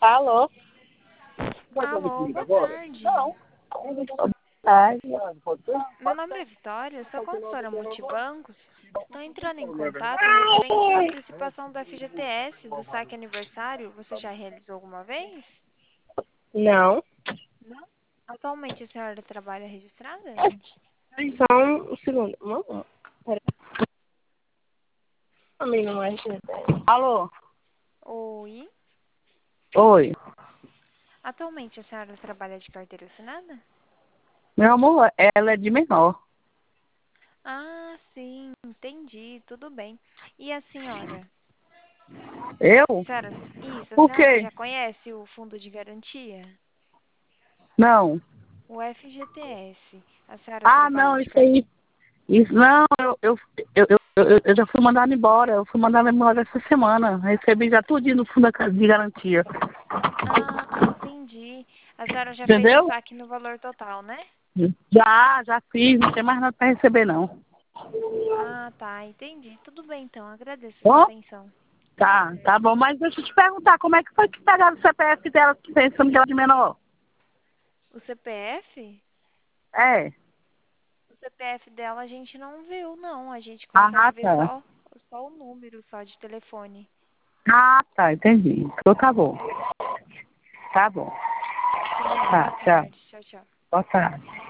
Alô? Alô, boa tarde. Boa tarde. Meu nome é Vitória, sou consultora multibancos. Estou entrando em contato referente à antecipação do FGTS do saque aniversário. Você já realizou alguma vez? Não. Não. Atualmente a senhora trabalha registrada? Só um segundo. Não. Pera. Também não é verdade. Alô? Oi. Oi. Atualmente a senhora trabalha de carteira assinada? Meu amor, ela é de menor. Ah, sim, entendi, tudo bem. E a senhora? Eu? A Por senhora quê? já conhece o fundo de garantia? Não. O FGTS. A senhora Ah, trabalha não, de isso carteira? aí. Isso, não, eu já fui mandada embora. Eu fui mandada embora essa semana. Recebi já tudo no fundo de garantia. Ah, entendi. A senhora já fez o Entendeu? saque no valor total, né? Já fiz. Não tem mais nada para receber, não. Ah, tá, entendi. Tudo bem, então. Agradeço a sua Ó, atenção. tá bom. Mas deixa eu te perguntar, como é que foi que pegaram o CPF dela pensando que ela é de menor? O CPF? É. O CPF dela a gente não viu, não. A gente consegue Ah, ver tá. só o número só de telefone. Ah, tá, entendi. Então tá bom. Tá bom. Sim, boa Tá, tchau. tarde. Tchau, tchau. Boa tarde.